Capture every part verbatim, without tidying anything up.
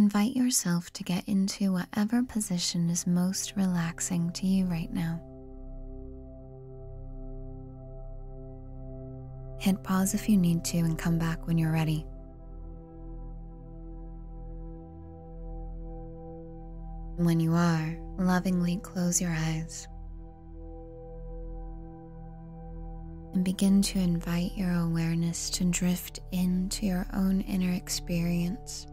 Invite yourself to get into whatever position is most relaxing to you right now. Hit pause if you need to and come back when you're ready. When you are, lovingly close your eyes and begin to invite your awareness to drift into your own inner experience.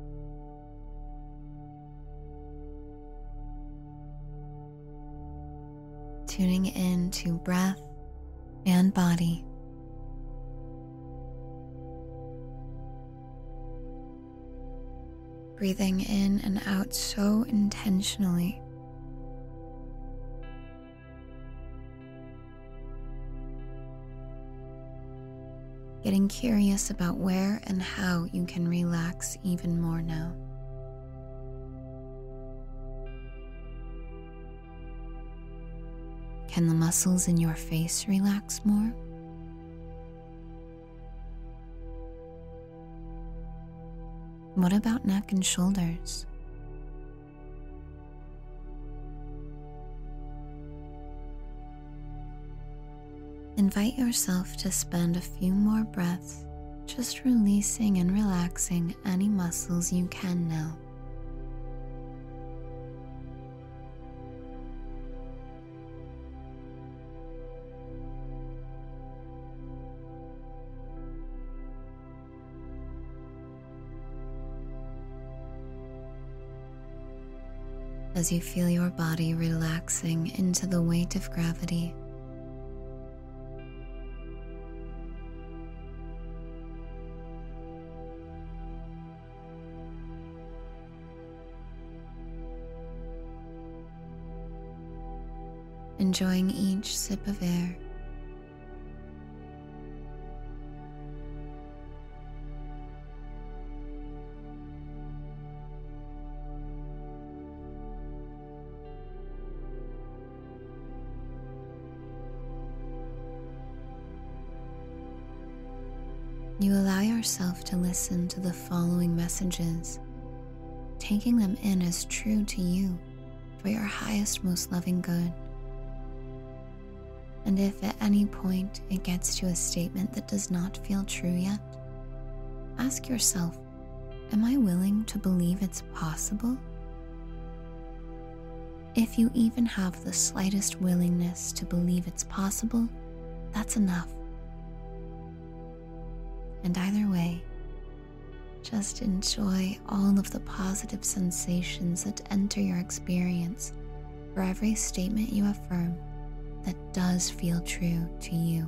Tuning in to breath and body. Breathing in and out so intentionally. Getting curious about where and how you can relax even more now. Can the muscles in your face relax more? What about neck and shoulders? Invite yourself to spend a few more breaths just releasing and relaxing any muscles you can now. As you feel your body relaxing into the weight of gravity, enjoying each sip of air. You allow yourself to listen to the following messages, taking them in as true to you for your highest, most loving good. And if at any point it gets to a statement that does not feel true yet, ask yourself, am I willing to believe it's possible? If you even have the slightest willingness to believe it's possible, that's enough. And either way, just enjoy all of the positive sensations that enter your experience for every statement you affirm that does feel true to you.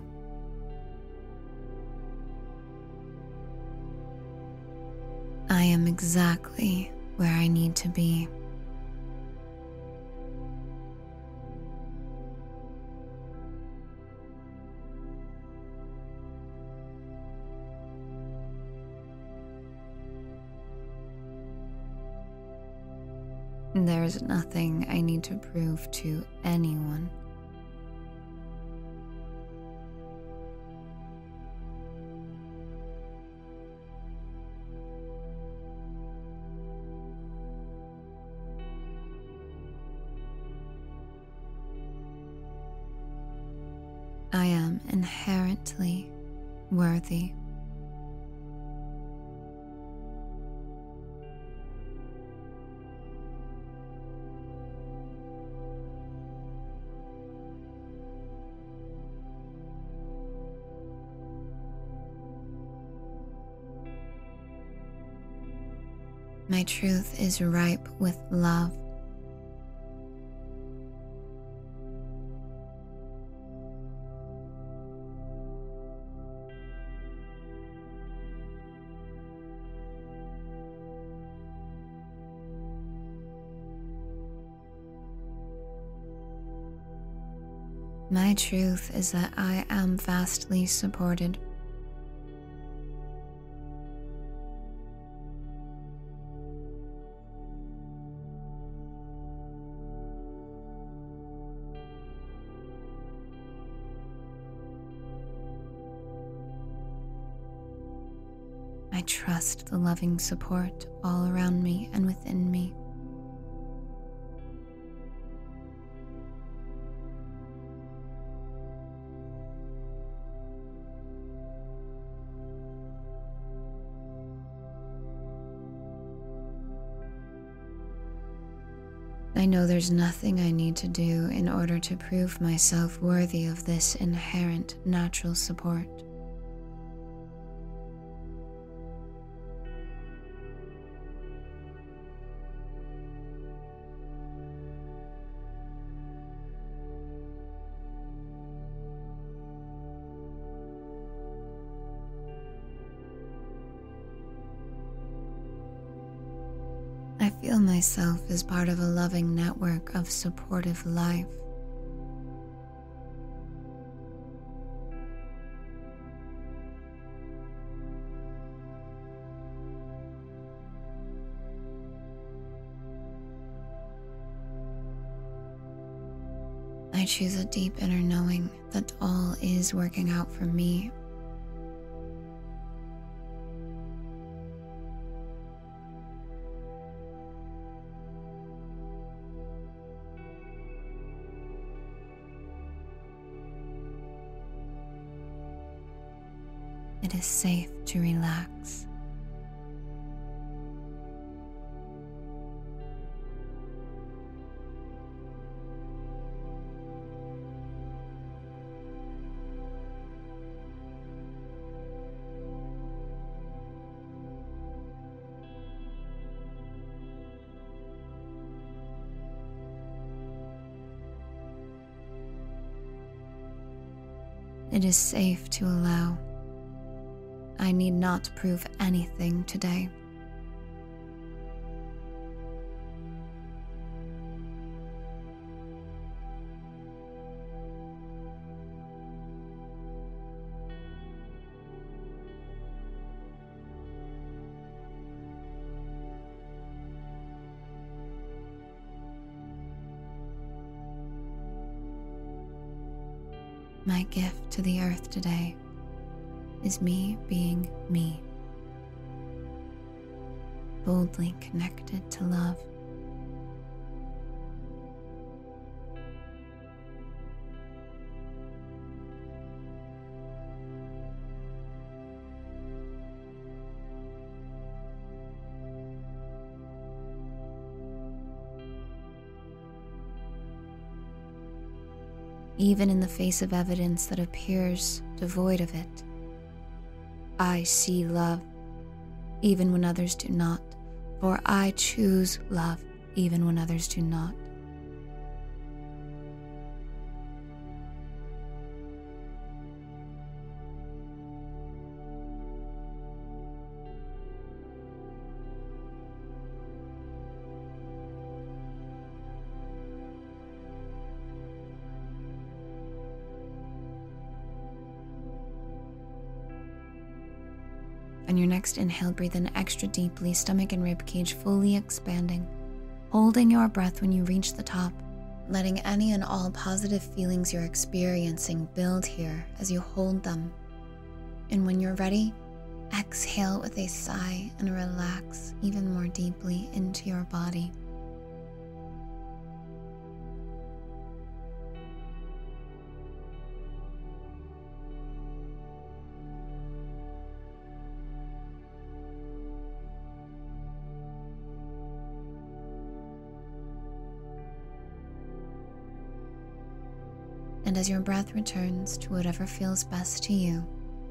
I am exactly where I need to be. There's nothing I need to prove to anyone. I am inherently worthy. My truth is ripe with love. My truth is that I am vastly supported. I trust the loving support all around me and within me. I know there's nothing I need to do in order to prove myself worthy of this inherent natural support. I feel myself as part of a loving network of supportive life. I choose a deep inner knowing that all is working out for me. It is safe to relax. It is safe to allow. I need not prove anything today. My gift to the earth today is me being me, boldly connected to love. Even in the face of evidence that appears devoid of it, I see love, even when others do not, for I choose love, even when others do not. On your next inhale, breathe in extra deeply, stomach and ribcage fully expanding, holding your breath when you reach the top, letting any and all positive feelings you're experiencing build here as you hold them. And when you're ready, exhale with a sigh and relax even more deeply into your body. And as your breath returns to whatever feels best to you,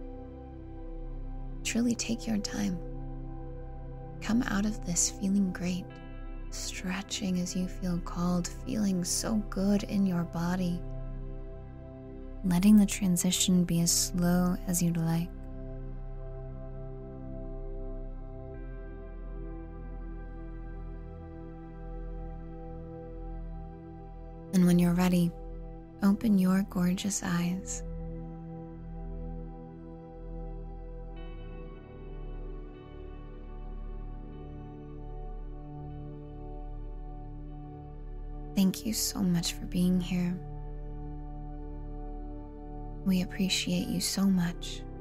truly take your time. Come out of this feeling great, stretching as you feel called, feeling so good in your body. Letting the transition be as slow as you'd like. And when you're ready, open your gorgeous eyes. Thank you so much for being here. We appreciate you so much.